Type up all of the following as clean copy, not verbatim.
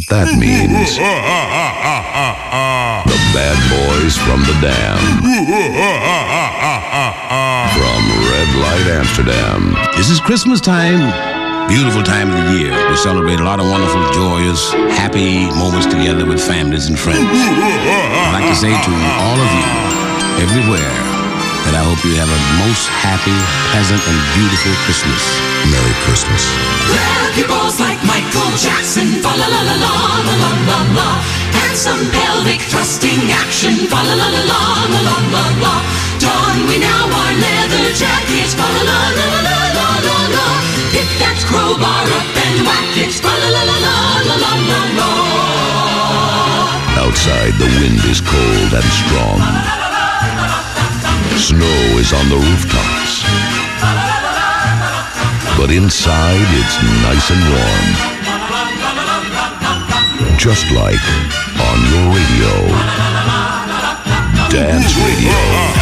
what that means. The Bad Boys from the Dam. From Red Light Amsterdam. This is Christmas time. Beautiful time of the year. We celebrate a lot of wonderful, joyous, happy moments together with families and friends. I'd like to say to all of you, everywhere, that I hope you have a most happy, pleasant, and beautiful Christmas. Merry Christmas. Grab your balls like Michael Jackson, fa la la la la la la la la, and some pelvic thrusting action, fa la la la la la la la la. Don we now our leather jackets, fa la la la la la la la. Pick that crowbar up and whack it, fa la la la la la la la la. Outside the wind is cold and strong. Snow is on the rooftops. But inside it's nice and warm. Just like on your radio. Dance Radio.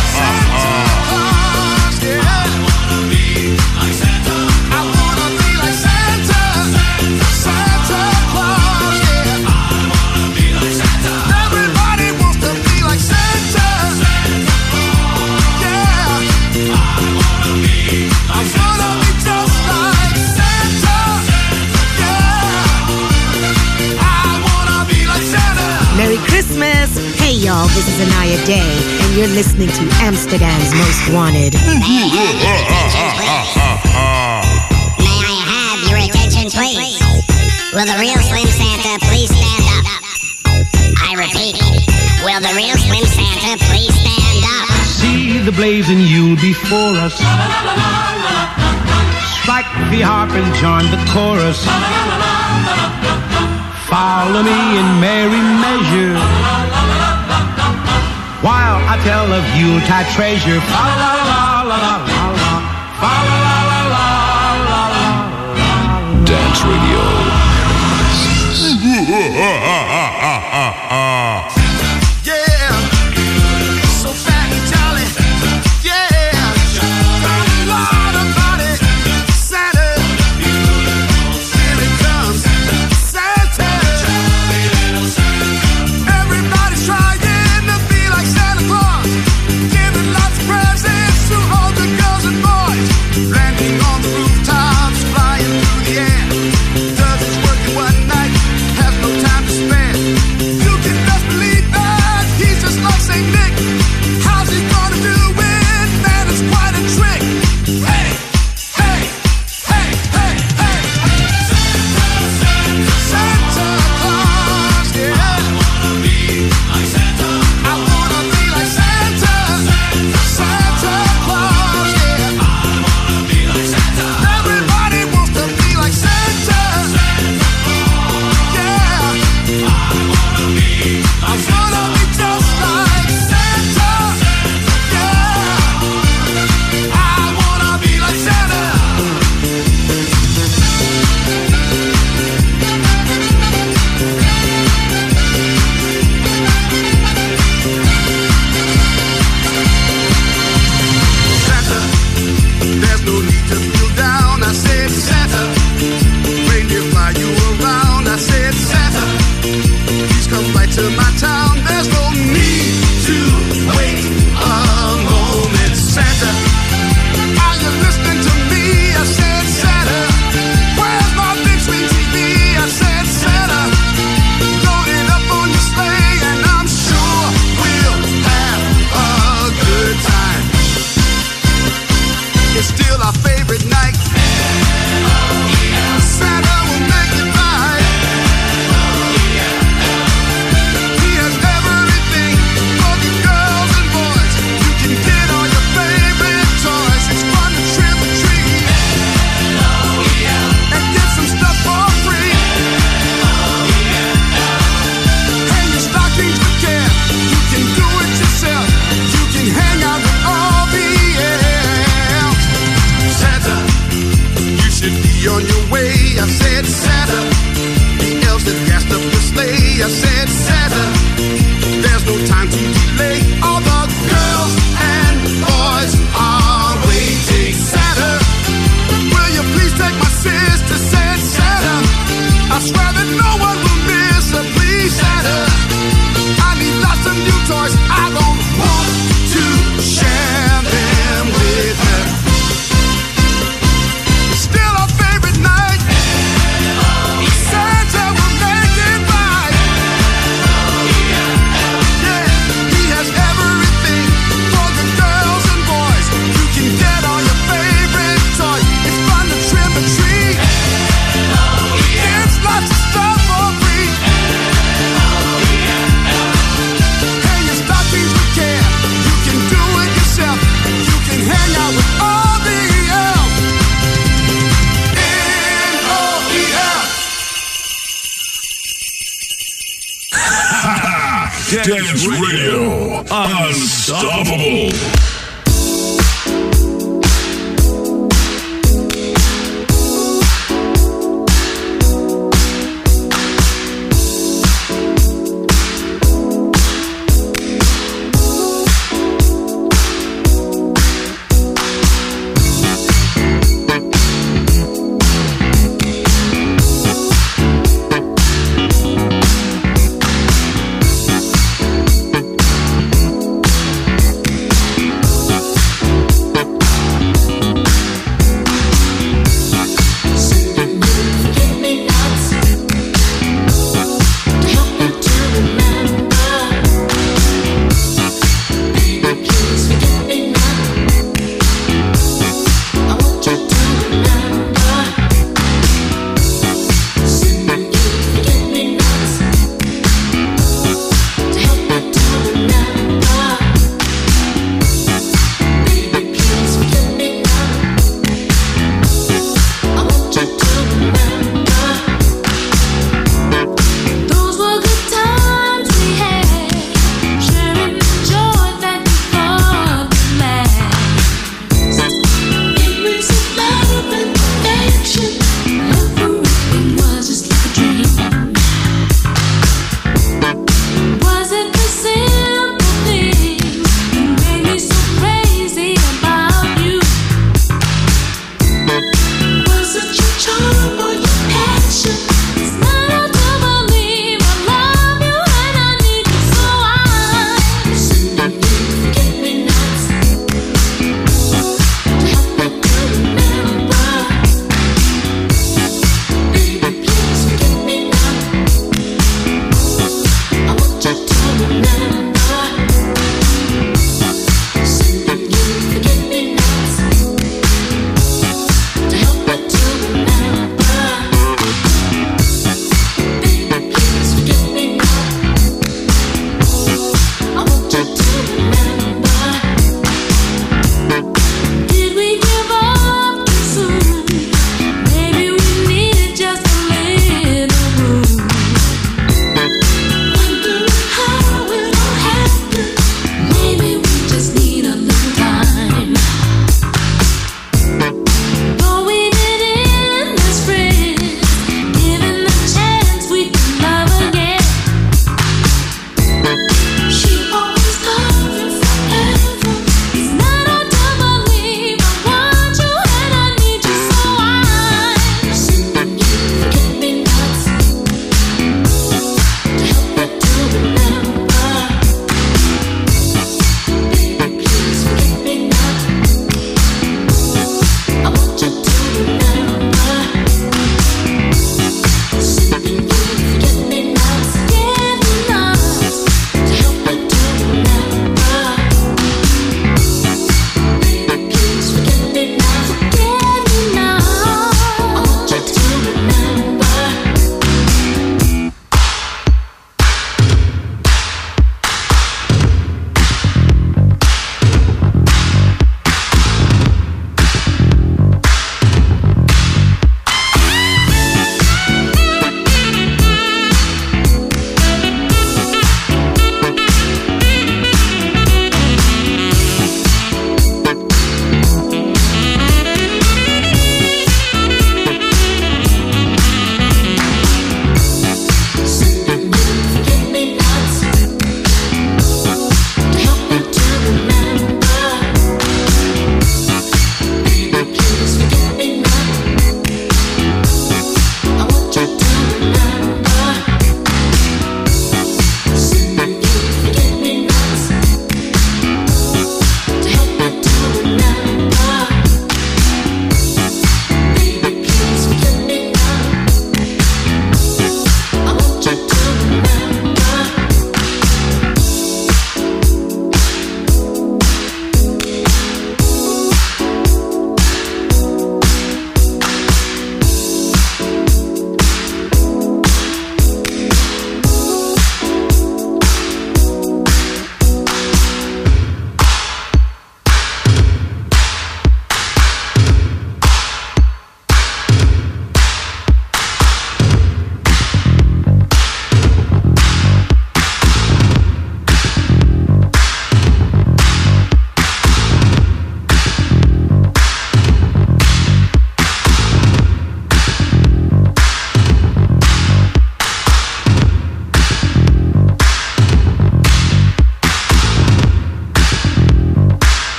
Merry Christmas! Hey y'all, this is Anaya Day, and you're listening to Amsterdam's Most Wanted. May I have your attention, please? Will the real Slim Santa please stand up? I repeat, will the real Slim Santa please stand up? See the blazing Yule before us. Strike the harp and join the chorus. Follow me in merry measure while I tell of Yuletide treasure. Fa la la la la la la. Fa la la la la la la. Dance Radio. Yeah, so fat and jolly. Yeah, Lord Almighty, Santa, here it comes, Santa. Everybody's trying to be like Santa Claus, giving lots of presents to all the girls and boys, landing on the rooftops, flying through the air. Does his work in one night, has no time to spare. You can best believe that he's just like Saint Nick. How's he gonna do it? Man, it's quite a trick. Hey, hey, hey, hey, hey. Santa Claus, yeah. I wanna be like Santa. I wanna be like Santa. Santa Claus, yeah. I wanna be like Santa. Everybody wants to be like Santa. Yeah. I wanna be just like Santa. Yeah. I wanna be like Santa. Santa, there's no need to feel down. I said Santa, reindeer fly you around. I said Santa, please come right to my town. There's no need to wait a moment. Santa, are you listening to me? I said Santa, where's my big screen TV? I said Santa, load it up on your sleigh, and I'm sure we'll have a good time. It's still our favorite night. Santa will make it right. He has everything for the girls and boys. You can get all your favorite toys. It's fun to trick or treat and get some stuff for free. Hang your stockings with care. You can do it yourself. You can hang out with all the elves. Santa, you should be on your way. I said Santa, the elves that gassed up the sleigh. I said Santa, there's no time to delay. All the girls and boys are waiting. Santa, will you please take my sister? Said Santa, I swear that no one will Dance Radio. Unstoppable.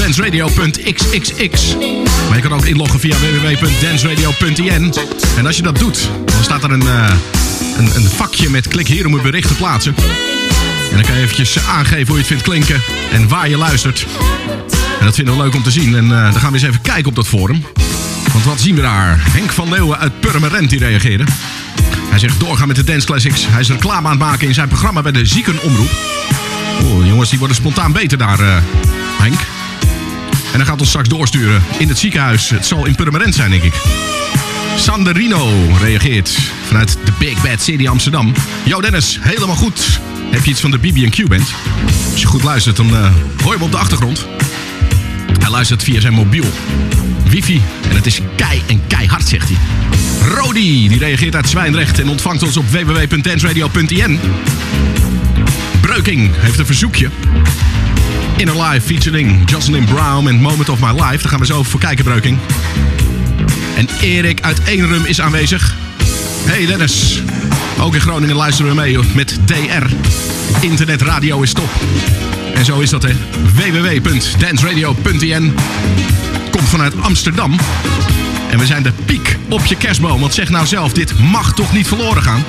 danceradio.xxx. Maar je kan ook inloggen via www.danceradio.in. En als je dat doet, dan staat er een vakje met klik hier om een bericht te plaatsen. En dan kan je eventjes aangeven hoe je het vindt klinken en waar je luistert. En dat vinden we leuk om te zien. En dan gaan we eens even kijken op dat forum. Want wat zien we daar? Henk van Leeuwen uit Purmerend die reageerde. Hij zegt doorgaan met de Dance Classics. Hij is reclame aan het maken in zijn programma bij de Ziekenomroep. Oh, jongens, die worden spontaan beter daar, Henk. En hij gaat ons straks doorsturen in het ziekenhuis. Het zal in Purmerend zijn, denk ik. Sanderino reageert vanuit de Big Bad City Amsterdam. Yo Dennis, helemaal goed. Heb je iets van de BB&Q band? Als je goed luistert, dan hoor je hem op de achtergrond. Hij luistert via zijn mobiel. Wifi. En het is keihard, zegt hij. Rodi, die reageert uit Zwijndrecht en ontvangt ons op www.danceradio.in. Breuking heeft een verzoekje. Inner Life featuring Jocelyn Brown en Moment of My Life. Daar gaan we zo voor kijken, Breuking. En Erik uit Eenrum is aanwezig. Hey Dennis. Ook in Groningen luisteren we mee met DR. Internetradio is top. En zo is dat, hè. www.danceradio.in. Komt vanuit Amsterdam. En we zijn de piek op je kerstboom. Want zeg nou zelf, dit mag toch niet verloren gaan?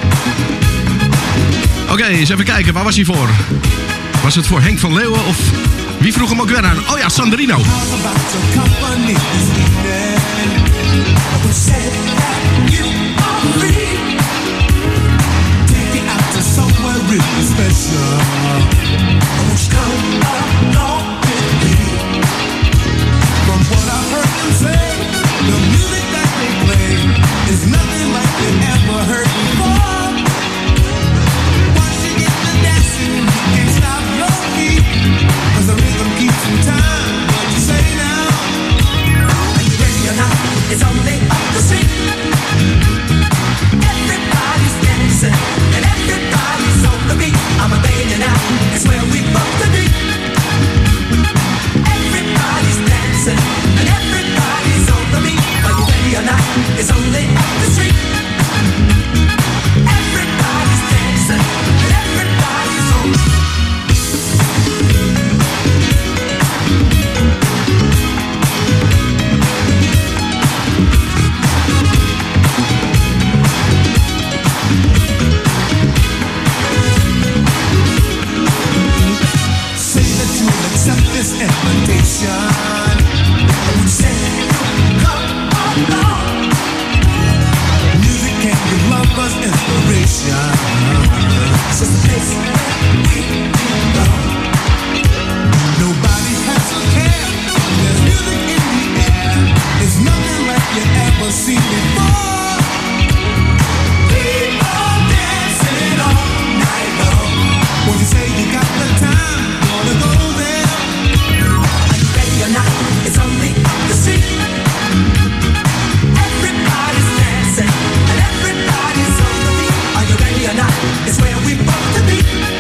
Oké, eens even kijken. Waar was hij voor? Was het voor Henk van Leeuwen of... Wie vroeg hem ook weer aan? Oh ja, Sanderino. It's only up the street. Everybody's dancing and everybody's on the beat. I'm a begging you now, it's where we both to be. Everybody's dancing and everybody's on the beat. Are you ready or not? It's only up the street. Everybody's dancing and everybody's on the beat. Invitation. We say, come along. Music can give lovers inspiration. It's just a place where we belong. Nobody has a care. There's music in the air. It's nothing like you ever seen before. People dancing all night long. When you say you got the time, gonna go there. It's only up the street. Everybody's dancing and everybody's on the beat. Are you ready or not? It's where we both to be.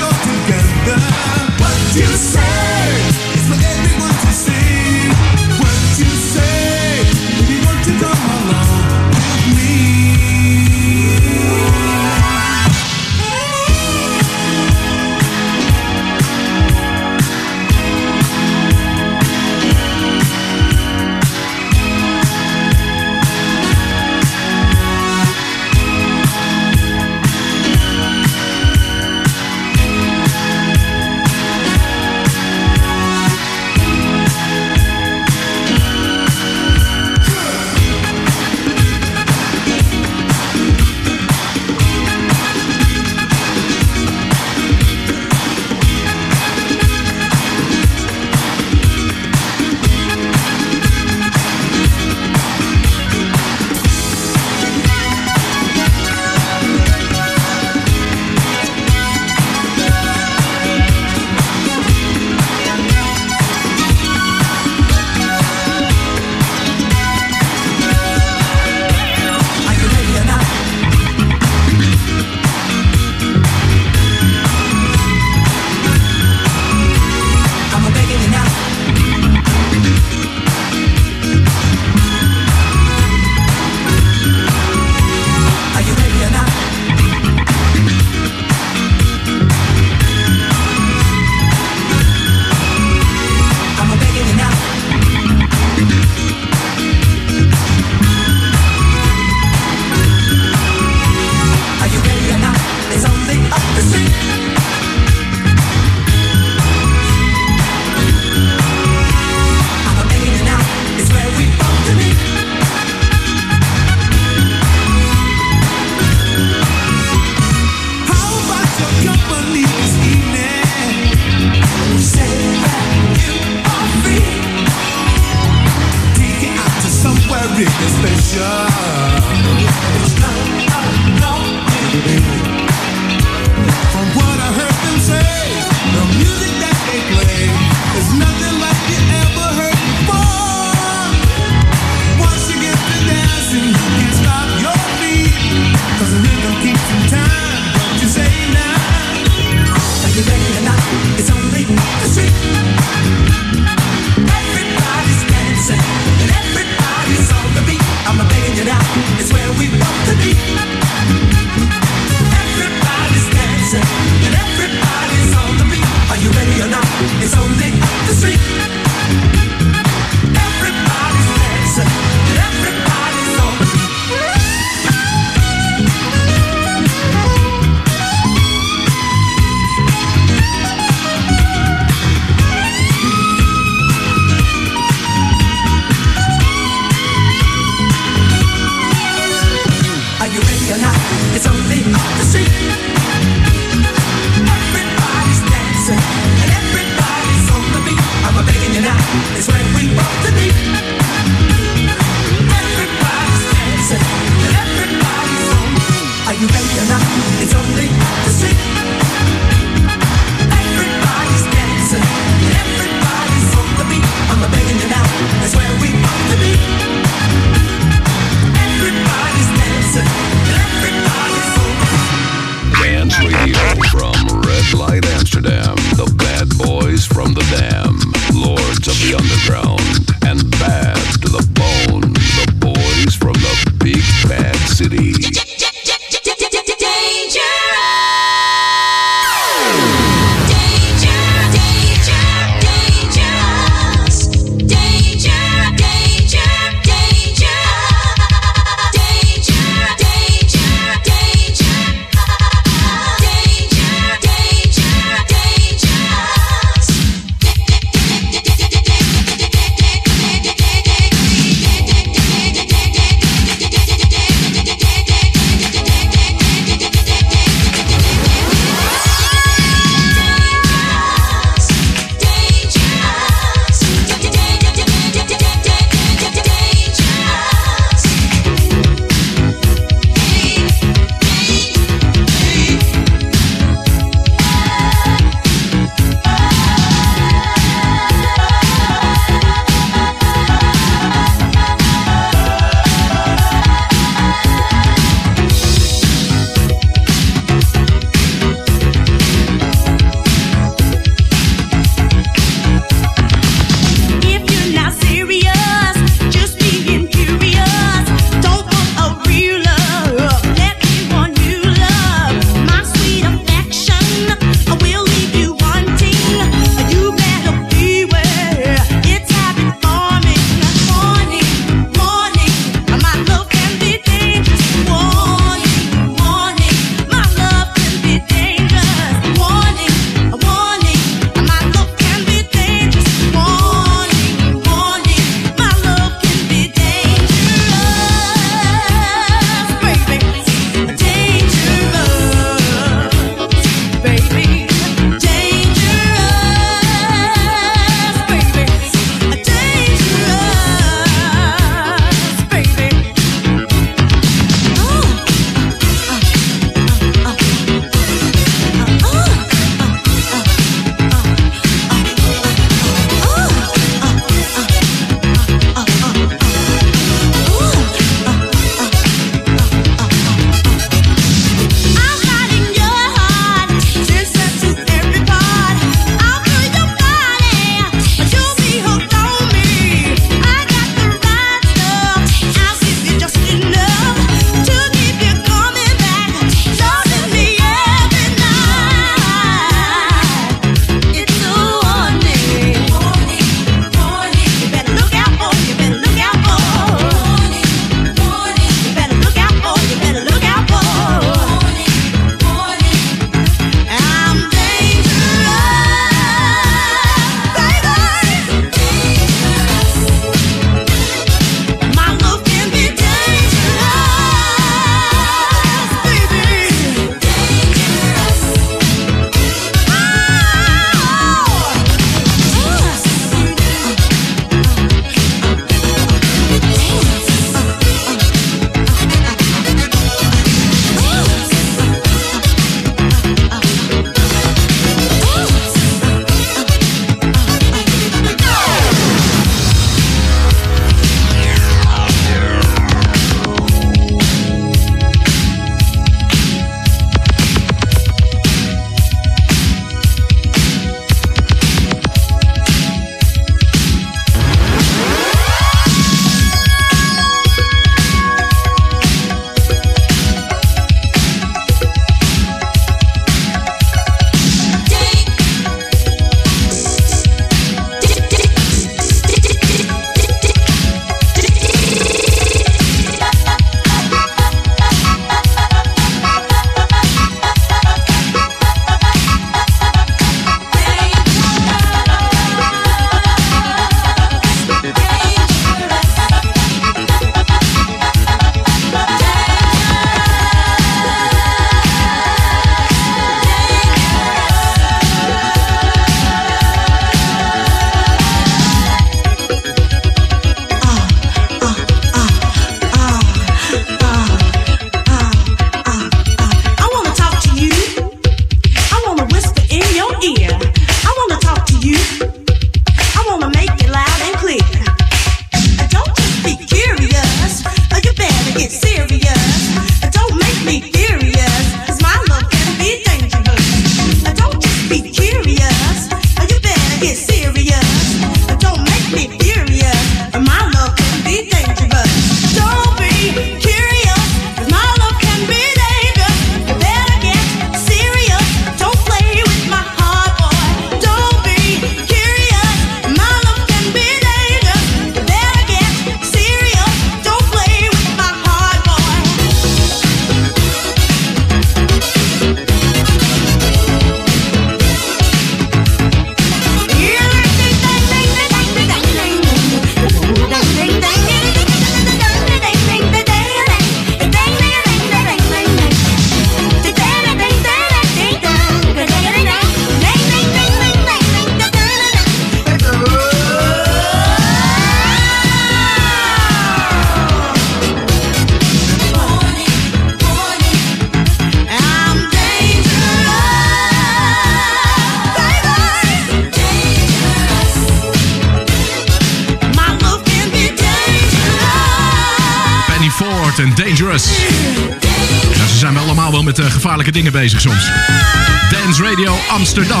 Wild and Dangerous. Ja, ze zijn allemaal wel met gevaarlijke dingen bezig soms. Dance Radio Amsterdam.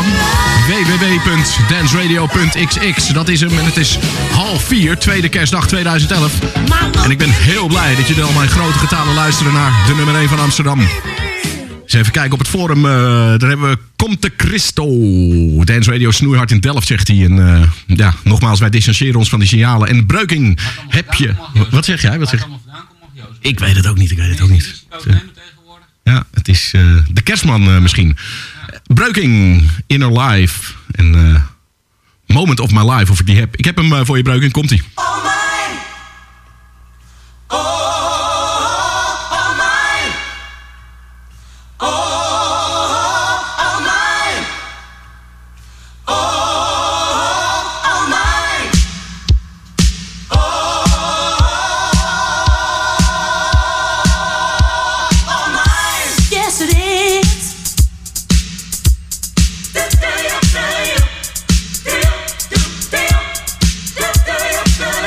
www.danceradio.xx. Dat is hem en het is 3:30, tweede kerstdag 2011. En ik ben heel blij dat jullie allemaal in grote getalen luisteren naar de nummer 1 van Amsterdam. Eens even kijken op het forum. Daar hebben we Comte Christo. Dance Radio snoeihard in Delft, zegt hij. En ja, nogmaals, wij distancieren ons van die signalen. En Breuking heb je... Wat zeg jij? Wat zeg... Ik weet het ook niet, Ja, het is de kerstman misschien. Breuking, Inner Life. En Moment of My Life, of ik die heb. Ik heb hem voor je, Breuking. Komt-ie. Damn.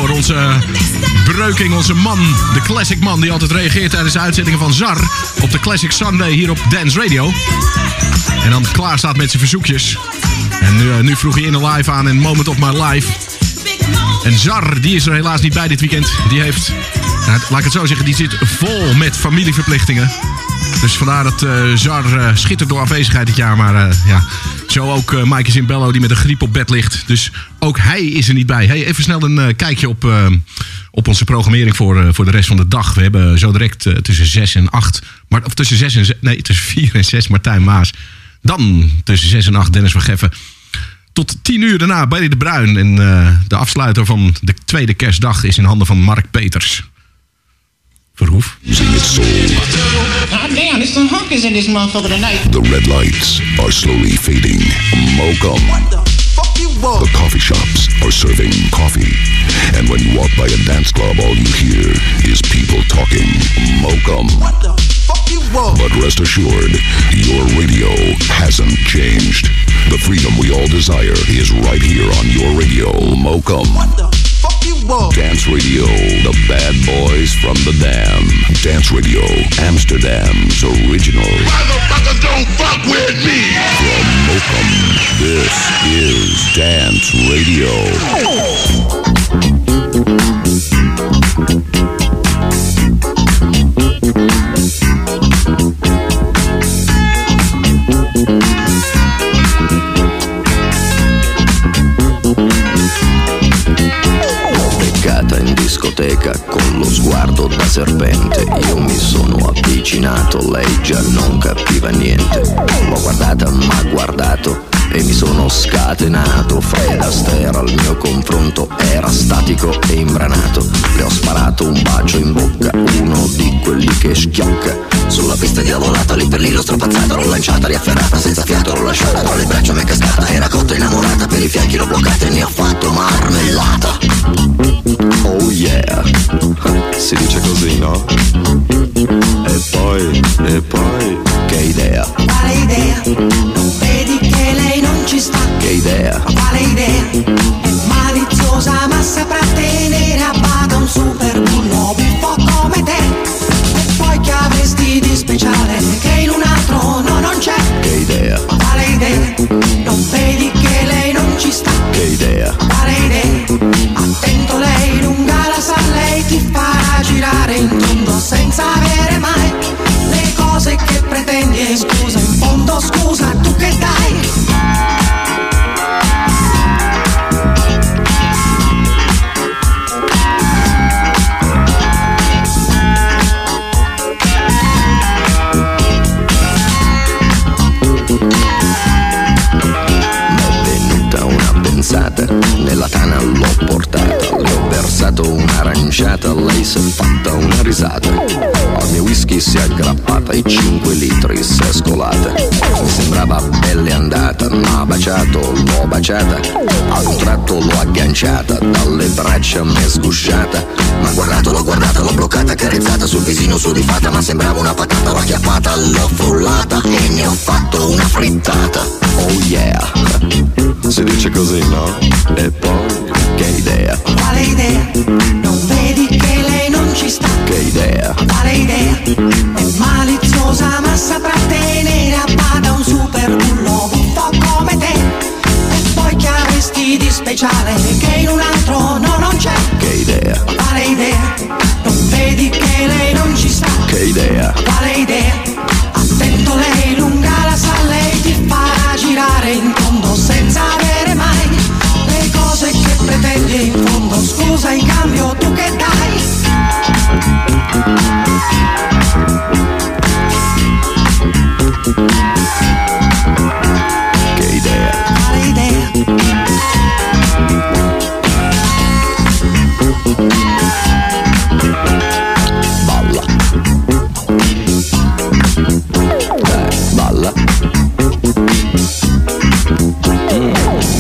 voor onze Breuking, onze man, de classic man die altijd reageert tijdens de uitzendingen van ZAR op de Classic Sunday hier op Dance Radio. En dan klaar staat met zijn verzoekjes. En nu vroeg hij in een live aan in Moment of My Life. En ZAR, die is er helaas niet bij dit weekend. Die heeft, laat ik het zo zeggen, die zit vol met familieverplichtingen. Dus vandaar dat ZAR schittert door afwezigheid dit jaar. Maar ja, zo ook Maaike Zimbello die met een griep op bed ligt. Dus ook hij is er niet bij. Hey, even snel een kijkje op onze programmering voor de rest van de dag. We hebben zo direct tussen 6 en 8... of tussen 4 en 6 Martijn Maas. Dan tussen 6 en 8 Dennis van Geffen. Tot 10 uur daarna Barry de Bruin. En de afsluiter van de tweede kerstdag is in handen van Mark Peters. Verhoef. Sing it soul. God damn, there's some hookers in this motherfucker tonight. The red lights are slowly fading. Mokum. What the fuck you want? The coffee shops are serving coffee. And when you walk by a dance club, all you hear is people talking. Mokum. What the fuck you want? But rest assured, your radio hasn't changed. The freedom we all desire is right here on your radio. Mokum. What the fuck you want? Dance Radio, the bad boys from the Dam. Dance Radio, Amsterdam's original. Motherfuckers don't fuck with me! From Mokum, this is Dance Radio. In discoteca con lo sguardo da serpente, io mi sono avvicinato, lei già non capiva niente. L'ho guardata, m'ha guardato e mi sono scatenato. Fred Astaire al mio confronto era statico e imbranato. Le ho sparato un bacio in bocca, uno di quelli che schiocca. Sulla pista diavolata, lì per lì l'ho strapazzata, l'ho lanciata, riafferrata, senza fiato l'ho lasciata, tra le braccia m'è cascata, era cotta innamorata, per i fianchi l'ho bloccata e ne ho fatto marmellata. Oh yeah, si dice così, no? E poi, che idea? Quale idea? Non vedi che lei non ci sta? Che idea? Quale idea? È maliziosa ma saprà tenere a bada un super bullo buffo come te. E poi che avresti di speciale che in un altro no non c'è? Che idea? Quale idea? Non vedi che lei non ci sta? Che idea? Quale idea? Attento, lei lunga la sa, lei ti farà girare in tondo senza avere mai le cose che pretendi. E scusa, in fondo scusa, tu che dai? Nella tana l'ho portata, le ho versato un'aranciata, lei si è fatta una risata. Al mio whisky si è aggrappata e 5 litri si è scolata. Mi sembrava belle andata, m'ha baciato, l'ho baciata. Ad un tratto l'ho agganciata, dalle braccia m'è sgusciata. M'ha guardato, l'ho guardata, l'ho bloccata, carezzata sul visino sudifata. Ma sembrava una patata, l'ho acchiappata, l'ho frullata e ne ho fatto una frittata. Oh yeah, si dice così, no? E poi, che idea? Quale idea? Non vedi che lei non ci sta? Che idea? Quale idea? È maliziosa ma saprà tenere a bada un super bullo buffo come te. E poi che avresti di speciale che in un altro no non c'è? Che idea? Quale idea? Non vedi che lei non ci sta? Che idea? Quale idea? Attento, lei lunga la sa, lei ti farà girare in tondo senza avere mai le cose che pretendi. In fondo scusa, in cambio tu che dai? Che idea? Quale idea? Balla. Dai, balla.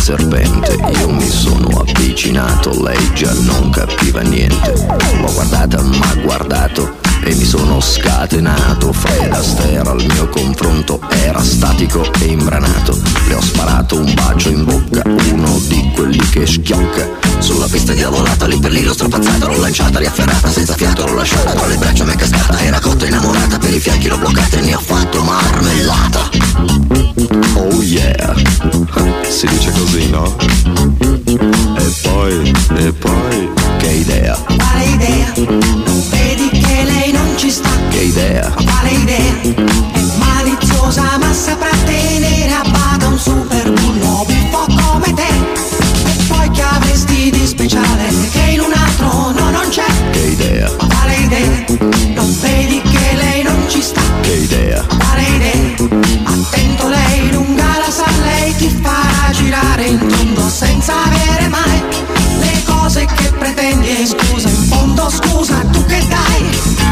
serpente. Io mi sono avvicinato, lei già non capiva niente. L'ho guardata, m'ha guardato e mi sono scatenato. Fred Astaire al mio confronto era statico e imbranato. Le ho sparato un bacio in bocca, uno di quelli che schiocca. Sulla pista diavolata, lì per lì l'ho strapazzata, l'ho lanciata, riafferrata, senza fiato l'ho lasciata, tra le braccia m'è cascata, era cotta innamorata, per i fianchi l'ho bloccata e ne ho fatto marmellata. Oh yeah, si dice così, no? E poi, che idea? Quale idea? Non vedi che lei non ci sta? Che idea? Quale idea? È maliziosa ma saprà tenere a bada un super bullo buffo come te. E poi che avresti di speciale che in un altro no non c'è? Che idea? Quale idea? Non vedi che lei non ci sta? Che idea? Quale idea? Attento, lei lunga la sa, lei ti farà girare in tondo senza avere mai le cose che pretendi. E scusa, in fondo scusa, tu che dai?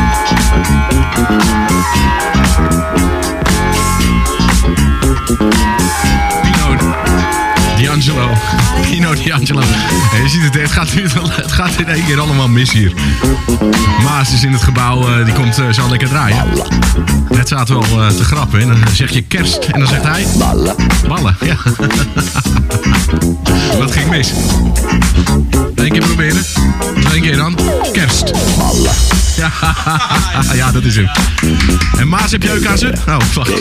Pino D'Angelo. Je ziet het gaat in één keer allemaal mis hier. Maas is in het gebouw, die komt zo lekker draaien. Net zaten we al te grappen en dan zeg je kerst en dan zegt hij... Ballen. Ballen, ja. Wat ging mis? Eén keer proberen. Nog één keer dan. Kerst. Ballen. Ja, dat is hem. En Maas heb jeuk aan ze? Oh, wacht.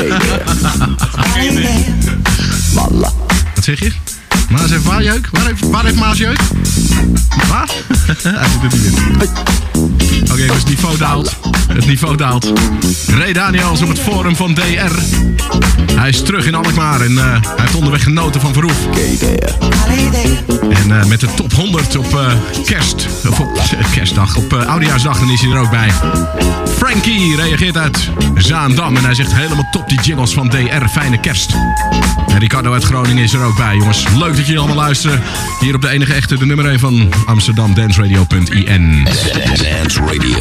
Ballen. Wat zeg je? Maas heeft waar jeuk? Waar heeft Maas jeuk? Waar? Hij doet het niet in. Oké, dus het niveau daalt. Het niveau daalt. Ray Daniels op het forum van DR. Hij is terug in Alkmaar en hij heeft onderweg genoten van Verhoef. En met de top 100 op kerst. Of op kerstdag. Op oudejaarsdag, dan is hij er ook bij. Frankie reageert uit Zaandam. En hij zegt helemaal top die jingles van DR. Fijne kerst. En Ricardo uit Groningen is er ook bij, jongens. Leuk dat jullie allemaal luisteren. Hier op de enige echte, de nummer 1 van Amsterdam, danceradio.in. Dance Radio.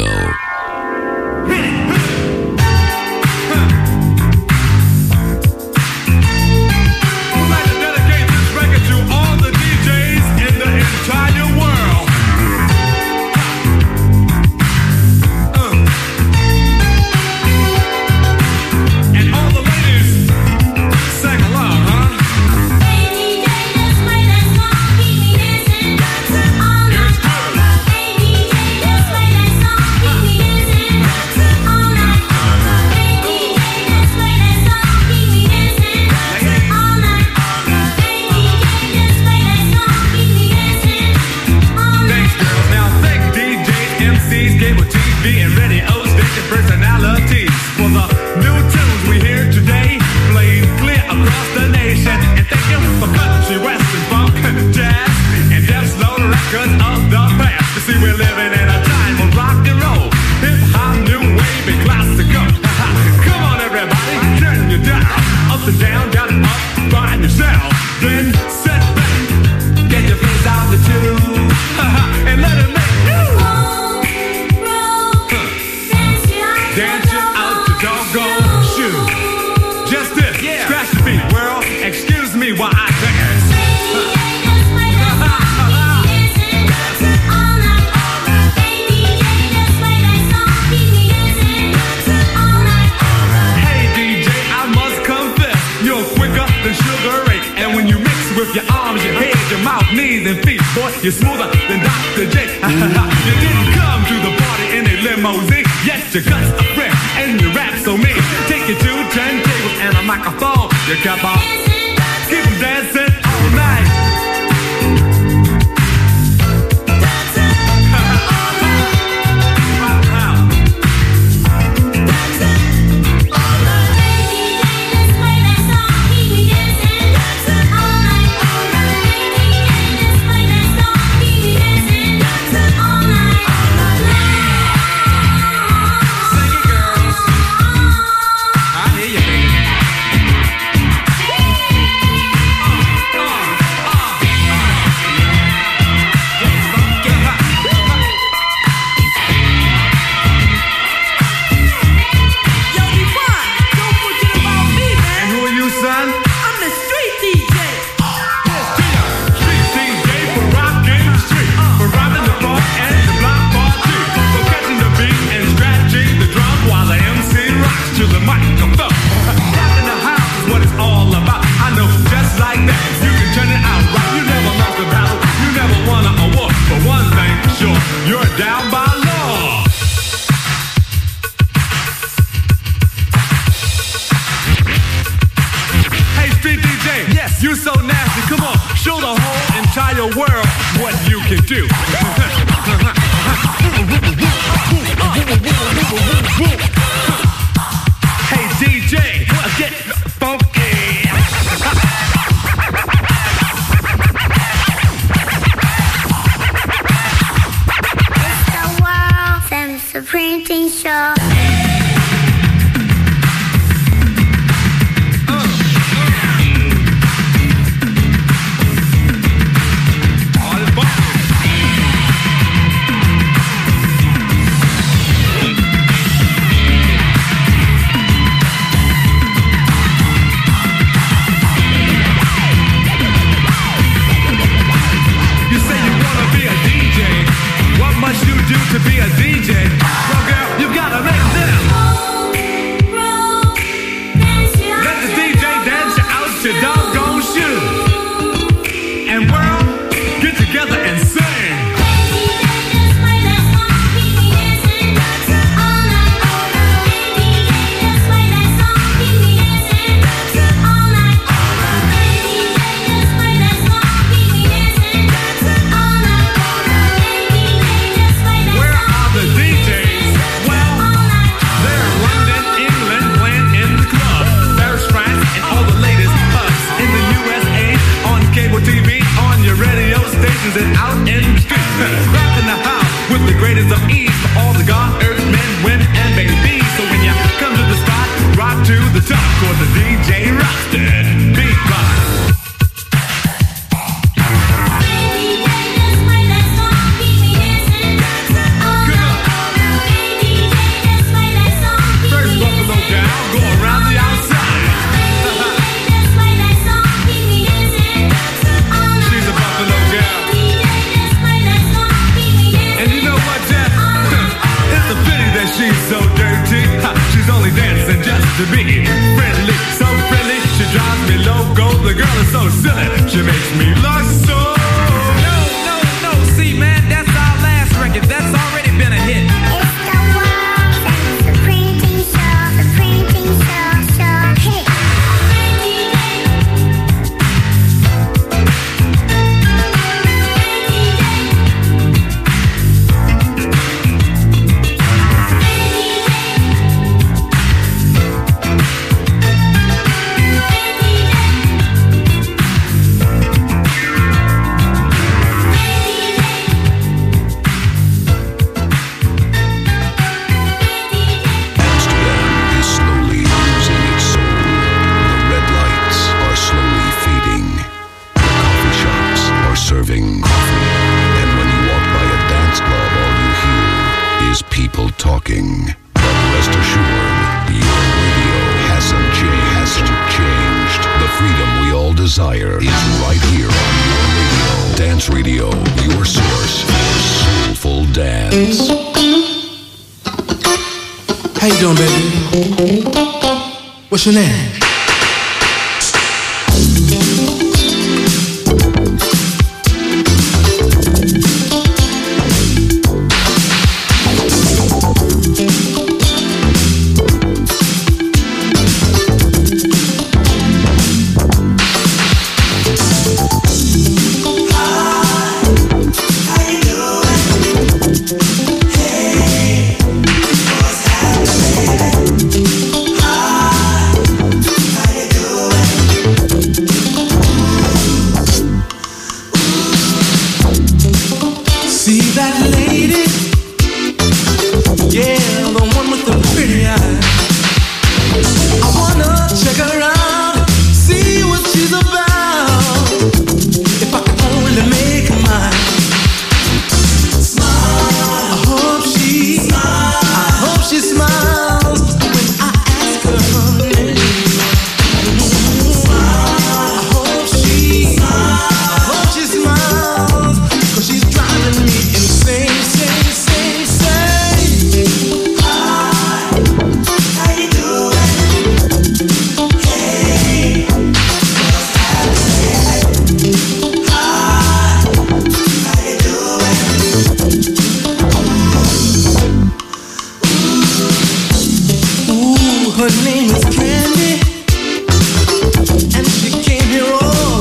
You're smoother than Dr. J. You didn't come to the party in a limousine. Yes, you got a friend and you rap so mean. Take you to turntables and a microphone. You kept on keep them dancing all night. Hey! You so nasty, come on, show the whole entire world what you can do. Hey DJ, get funky. It's the world famous printing show. To be a DJ, well girl, you gotta make them. Let the DJ dance you out your doggone shoe. And world, get together and sing. TV, on your radio stations and out in the streets. Rocking the house with the greatest of ease for all the God, earth, men, women, and babies. So when you come to the spot, rock to the top for the DJ Rockstar Beatbox. First Buffalo gal, go around the outside. She's so dirty, she's only dancing just to be friendly. So friendly, she drives me loco. The girl is so silly, she makes me lust so. No, see man, that's our last record. That's already been a hit. It's the world famous printing show, hey. Serving coffee, and when you walk by a dance club, all you hear is people talking. But rest assured, your radio hasn't changed. The freedom we all desire is right here on your radio. Dance Radio, your source for soulful dance. How you doing, baby? What's your name? Her name is Candy, and she came here all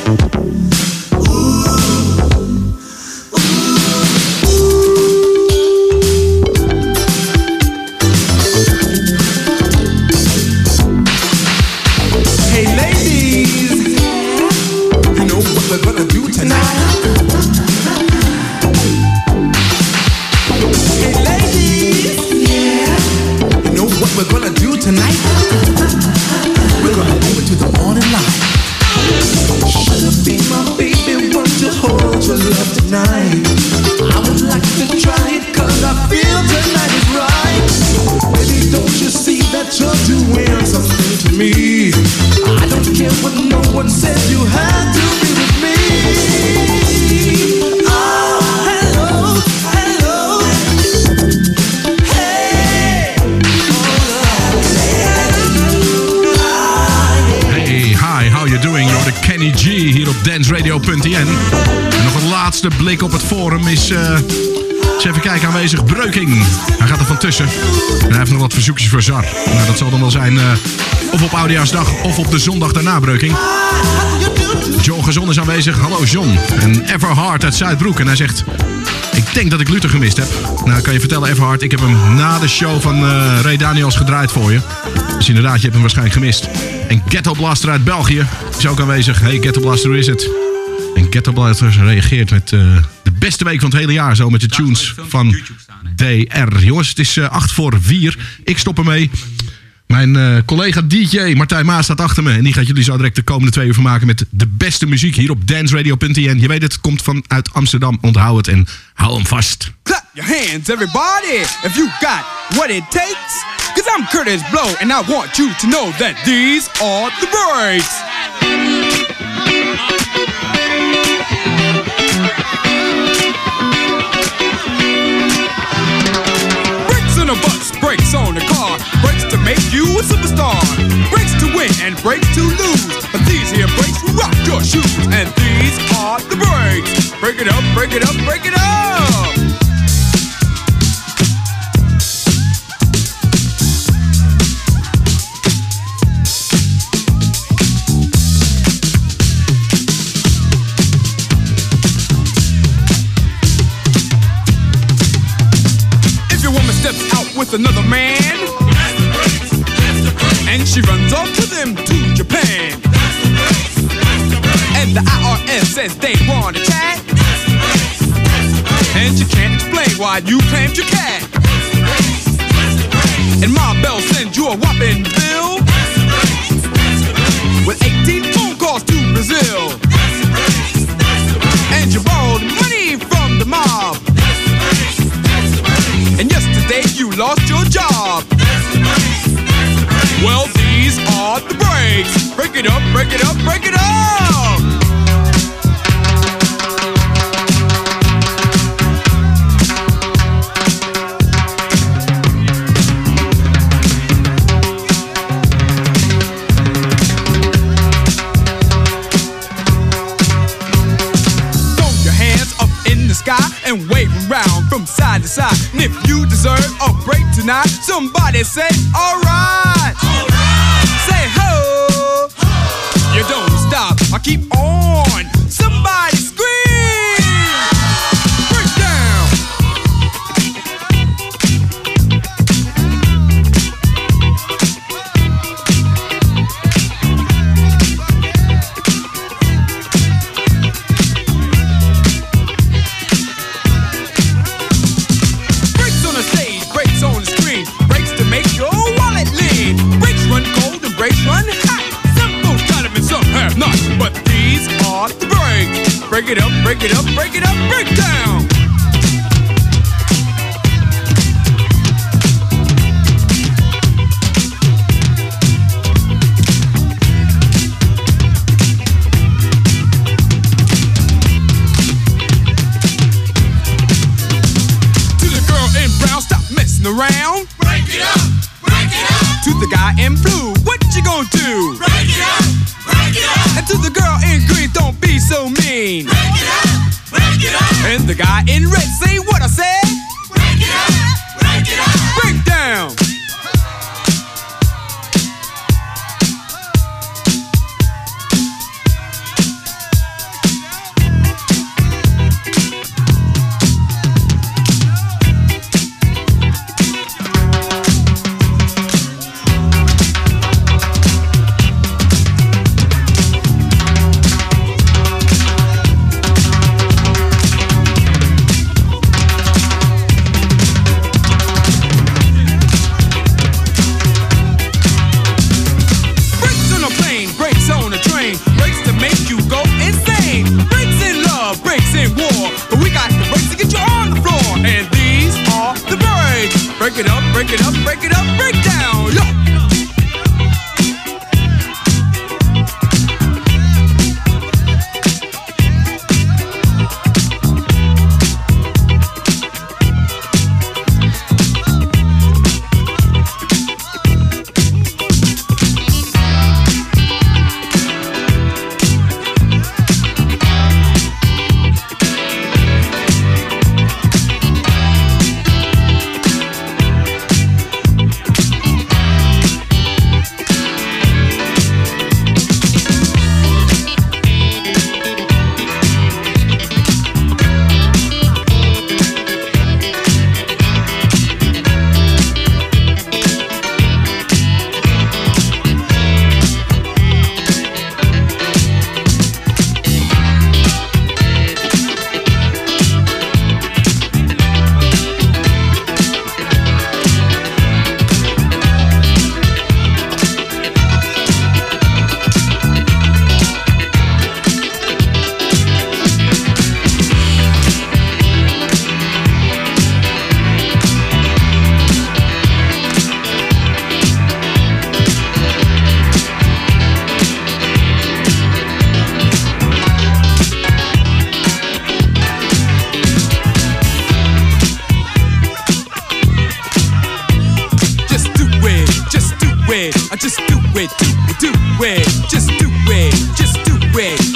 DanceRadio.nl. En nog een laatste blik op het forum is even kijken, aanwezig Breuking. Hij gaat er van tussen. En hij heeft nog wat verzoekjes voor Zar. Nou, dat zal dan wel zijn of op Oudejaarsdag of op de zondag daarna, Breuking. John Gezon is aanwezig. Hallo John. En Everhard uit Zuidbroek. En hij zegt, ik denk dat ik Luther gemist heb. Nou, kan je vertellen, Everhard, ik heb hem na de show van Ray Daniels gedraaid voor je. Dus inderdaad, je hebt hem waarschijnlijk gemist. En Ghetto Blaster uit België is ook aanwezig. Hey Ghetto Blaster, hoe is het? En Ghetto Blaster reageert met de beste week van het hele jaar. Zo met de tunes van DR. Jongens, het is 4:08. Ik stop ermee. Mijn collega DJ Martijn Maas staat achter me. En die gaat jullie zo direct de komende 2 uur vermaken met de beste muziek hier op danceradio.nl. Je weet het, komt vanuit Amsterdam. Onthoud het en hou hem vast. Clap your hands, everybody, if you got what it takes. Cause I'm Curtis Blow, and I want you to know that these are the breaks. Brakes on a bus, brakes on a car, brakes to make you a superstar, brakes to win and brakes to lose. But these here brakes will rock your shoes, and these are the breaks. Break it up, break it up, break it up. With another man, and she runs off to them to Japan, and the IRS says they want a chat, and you can't explain why you claimed your cat, and Ma Bell sends you a whopping bill with 18 phone calls to Brazil, and you borrowed money from the mob, and yesterday you lost your job. Well, these are the breaks. Break it up, break it up, break it up. Throw your hands up in the sky and wave around from side to side. And if you deserve a break tonight, somebody say, alright. Say ho. You don't stop, I keep on. Somebody scream. Break down. Breaks on the stage, breaks on the screen, breaks to make your wallet lean. Breaks run cold and breaks run hot. Some folks got them and some have not, but these are the breaks. Break it up, break it up, break it up, break down. To the girl in brown, stop messing around. Break it up, break it up. To the guy in blue, what you gonna do? Break it up, break it up. And to the girl in green, don't be so mean. Break it up, break it up. And the guy in red, say what I said. Break it up, break it up. Break down.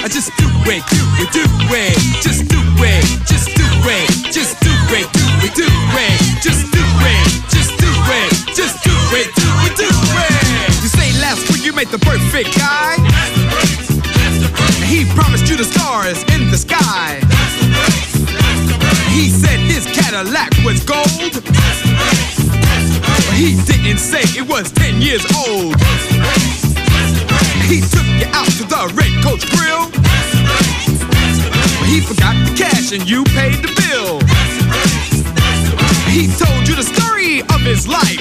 Just do it, do it, do it. Just do it, just do it, just do it, do it, do it. Just do it, just do it, just do it, do it, do it. You say last week you made the perfect guy. He promised you the stars in the sky. He said his Cadillac was gold. But he didn't say it was 10 years old. He took you out to the Red Coach Grill. But he forgot the cash and you paid the bill. He told you the story of his life.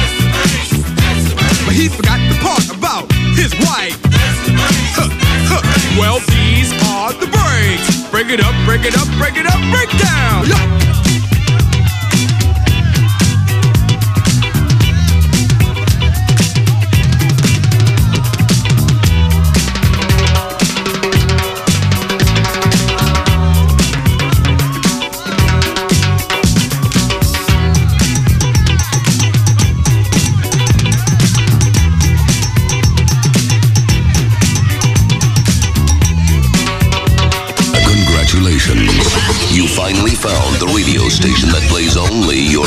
But he forgot the part about his wife. Well, these are the breaks. Break it up, break it up, break it up, break down. You finally found the radio station that plays only your